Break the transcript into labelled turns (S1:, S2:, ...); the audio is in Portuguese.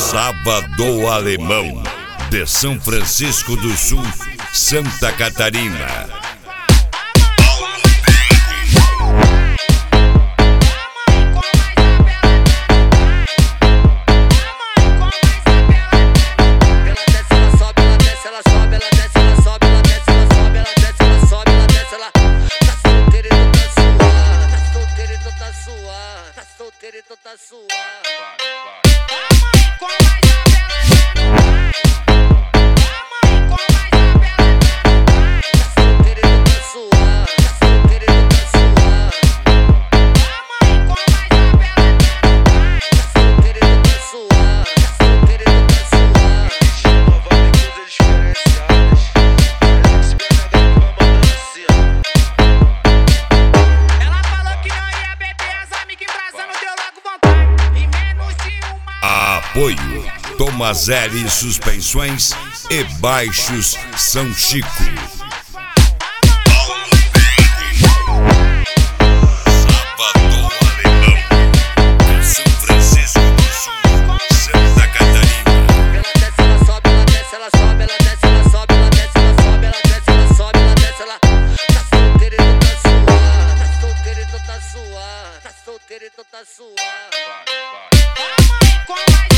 S1: Sábado Alemão, de São Francisco do Sul, Santa Catarina.
S2: Tá solteiro e tu tá suave.
S1: Apoio Tomazelli Suspensões e Baixos São Chico. Sábado Alemão, de São Francisco do Sul, Santa Catarina.
S2: Ela sobe, ela desce, ela sobe, ela desce, ela sobe, ela desce, ela sobe, ela desce, ela sobe, ela desce, ela tá solteira e tu tá suave. Tá solteira e tu tá suave. Tá solteira e tu tá suave.